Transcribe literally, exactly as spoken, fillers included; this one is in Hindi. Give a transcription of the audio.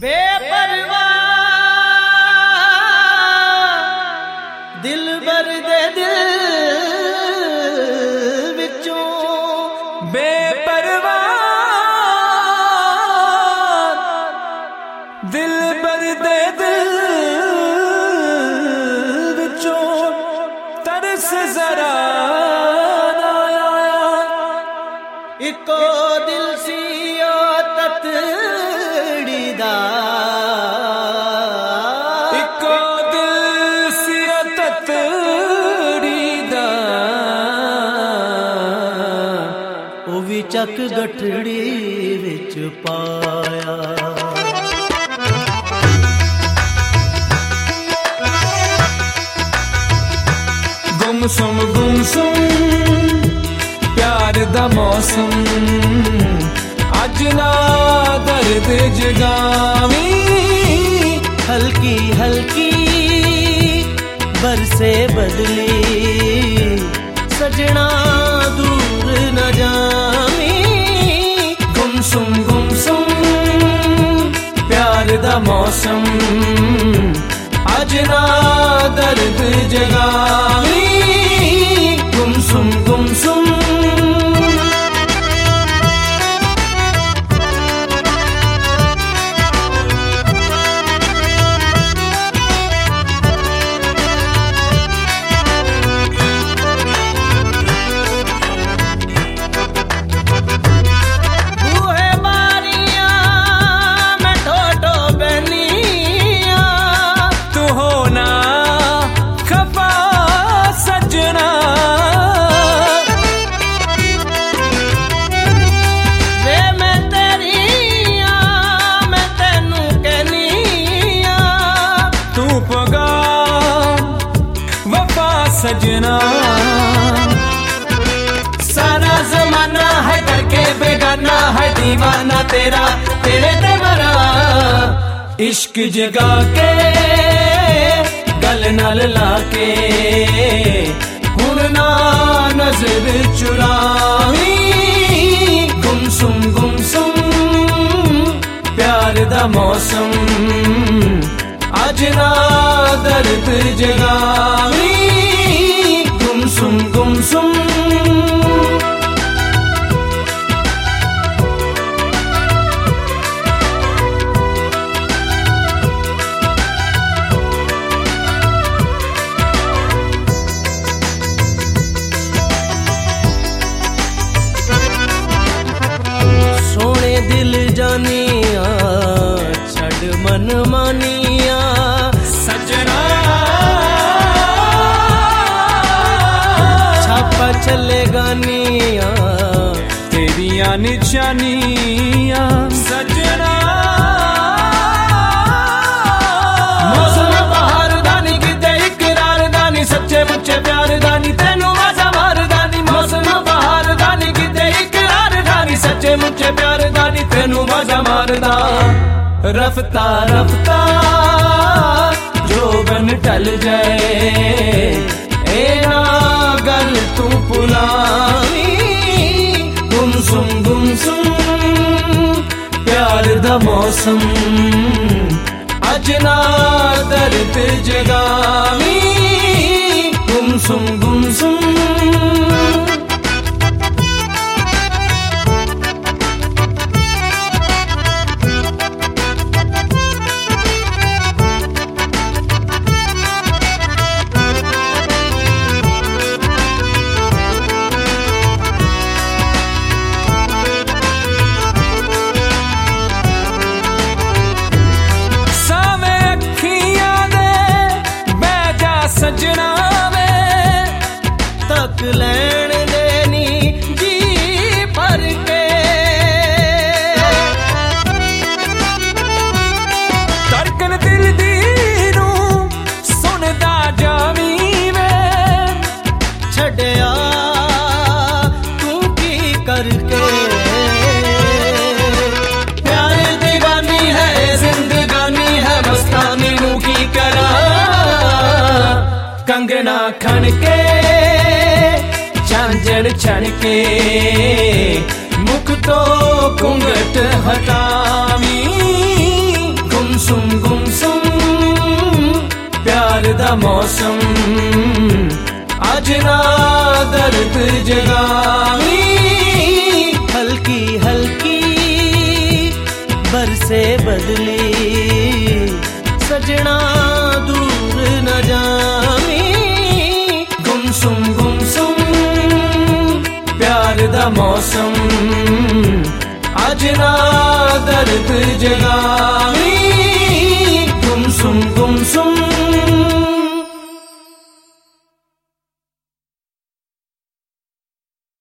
बेपरवाह दिल बर दे दिल विचों बेपरवाह दिल बर दे दिल विचों तरस जरा इको दिल सी ततड़ी दा इको दिल सी ततड़ी दा ओ भी चक गठड़ी विच पाया गुमसुम गुमसुम प्यार दा मौसम अज ना दर्द जगावी हल्की हल्की बरसे बदली सजना दूर न जावी गुमसुम गुमसुम प्यार दा मौसम अज ना दर्द जगावी गुमसुम गुमसुम सजना सारा जमाना है करके बेगाना है दीवाना तेरा तेरे ते मरा इश्क जगा के गल नाल लाके हुण ना नजर चुरावी गुमसुम गुमसुम प्यार दा मौसम अज ना दर्द जगावी गुमसुम गुमसुम सोने दिल जानिया छड़ मन मानिया सजना छापा चले गानिया तेरिया निशानिया सजना मौसम बहार दानी किते इकरार दानी सच्चे मुच्चे प्यार दानी तेनू आजा मार दानी मौसम बहार दानी किते इकरार दानी सच्चे मुच्चे प्यार दानी तेनू आजा मारदा रफ्ता रफ्ता जोगन टल जाए ए ना गल तू पुलावी गुमसुम गुमसुम प्यार दा मौसम अज ना दर्द जगावी गुमसुम गुमसुम सजना वे तक लैन देनी जी भर के धड़कन दिल दी नू सुनदा जावी वे छड़िया तू की करके प्यार दीवानी है जिंदगानी है मस्तानी नू की करा कंगना खन के झांझर छड़ के मुख तो घूंघट हटावी गुमसुम गुमसुम प्यार दा मौसम अज ना दर्द जगावी हल्की हल्की बरसे बदली सजना दूर न जावी गुमसुम गुमसुम प्यार दा मौसम अज ना दर्द जगावी।